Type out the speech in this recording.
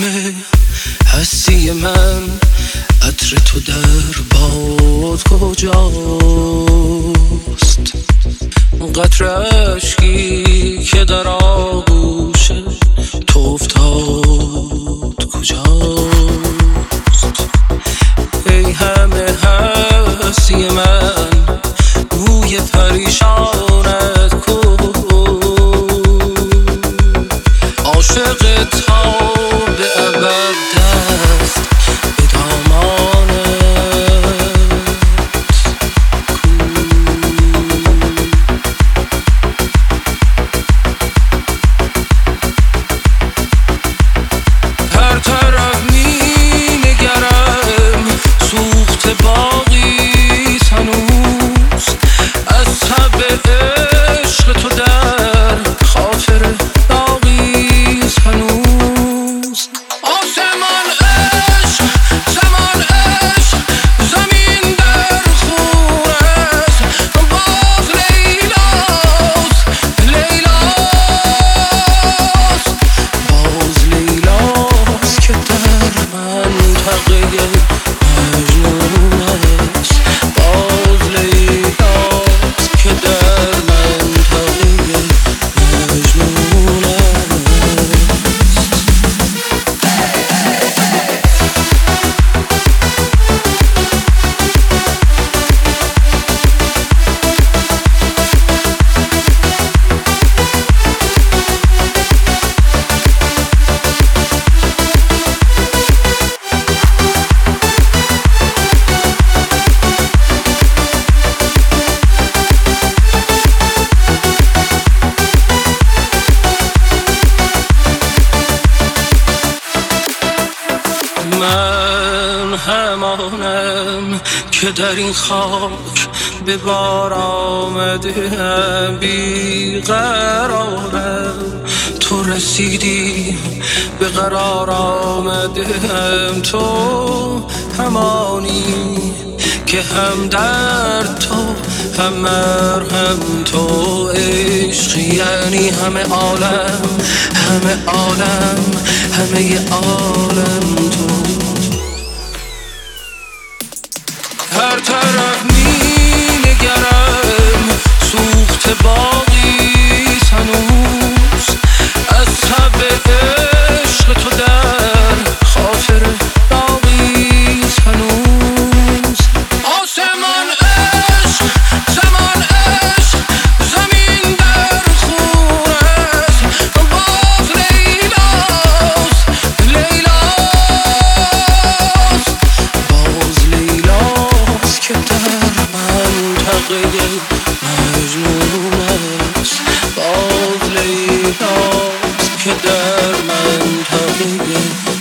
همه هستی من، عطر تو در باد کجاست؟ قطره اشکی که در آغوش تو افتاد کجاست؟ ای همه هستی من، روی پریشانت کو، عاشق تا به ابد دست به دامانت کو. هر طرف می نگرم سوخت باقی هنوز، از تب عشق تو در خاطر باقی هنوز. آسمان عشق، زمان عشق، زمین در خون است، باز لیلاست، لیلاست، باز لیلاست که در منطقه مجنون است، باز لیلاست که در منطقه مجنون است. من همانم که در این خاک به بار آمدم، بیقرارم، تو رسیدی به قرار آمدم. تو همانی که هم درد تو هم مرهم تو، عشق یعنی همه عالم، همه عالم، همه عالم تو. هر طرف می نگرم سوخت باقی هنوز، از تب عشق تو در خاطر باقی هنوز. آسمان عشق، زمان عشق، زمین در خون است، باز لیلاست، لیلاست، باز لیلاست که در منطقه مجنون است، باز لیلاست که در منطقه